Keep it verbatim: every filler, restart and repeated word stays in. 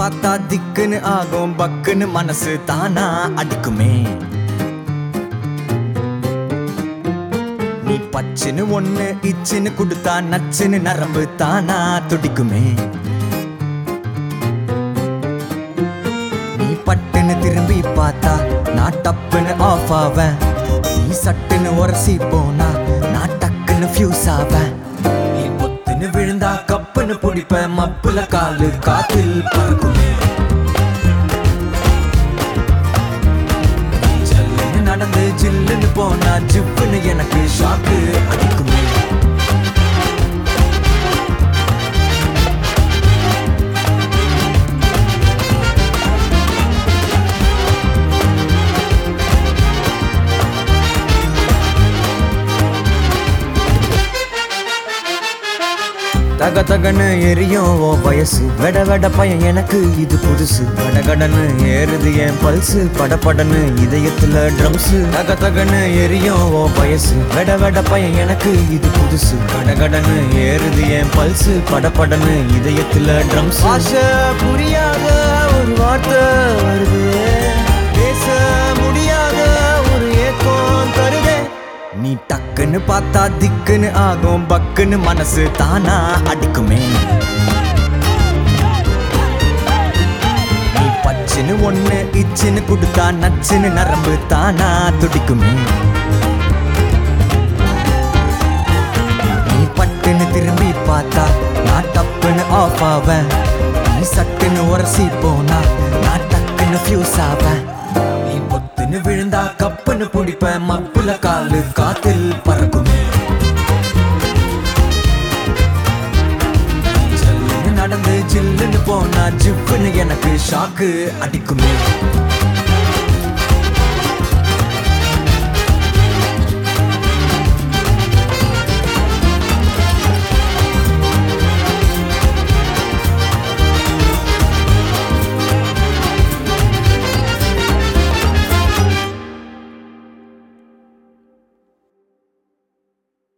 பார்த்தா திக்குன்னு ஆகும் பக்குன்னு மனசு தானா அடிக்குமே. நீ பச்சுன்னு ஒண்ணு இச்சுன்னு குடுத்தா நச்சுன்னு நரம்பு தானா துடிக்குமே. நீ பட்டுன்னு திரும்பி பார்த்தா நான் டப்புன்னு ஆஃப் ஆவேன். நீ சட்டுன்னு உரசி போனா நான் டக்குன்னு ஃபியூஸ் ஆவேன். நீ பொத்துன்னு விழுந்தா கப்புன்னு பிடிப்பேன். மப்புல காலு காத்தில் பறக்குமே. ஜல்லுன்னு நடந்து ஜில்லுன்னு போனா ஜிப்புன்னு எனக்கு ஷாக்கு அடிக்குமே. தக தகன்னு எரியும் ஓ வயசு. வெட வெட பையன் எனக்கு இது புதுசு. கடகடன்னு ஏறுது என் பல்சு. படப்படன்னு இதயத்துல ட்ரம்ஸு. தக தகன்னு எரியும் ஓ வயசு. வெட வெட பையன் எனக்கு இது புதுசு. கடகடன்னு ஏறுது என் பல்சு. படப்படன்னு இதயத்துல ட்ரம்ஸ். ஆசை புரியாத ஒரு வார்த்தை வருது. பேச முடியாத ஒரு ஏக்கம் தருதே. நீ டக்குன்னு பார்த்தா திக்குன்னு ஆகும் பக்குன்னு மனசு தானா அடிக்குமே. நீ பச்சுன்னு ஒண்ணு இச்சுன்னு குடுத்தா நச்சுன்னு நரம்பு தானா துடிக்குமே. நீ பட்டுன்னு திரும்பி பார்த்தா நான் டப்புன்னு ஆஃப் ஆவேன். நீ சட்டுன்னு உரசி போனா நான் டக்குன்னு ஃபியூஸ் ஆவேன். நீ பொத்துன்னு விழுந்தா கப்புன்னு பிடிப்பேன். மப்புல காலு காத்தில் பறக்குமே. ஜல்லுன்னு நடந்து ஜில்லுன்னு போனா ஜிப்புன்னு எனக்கு ஷாக்கு அடிக்குமே.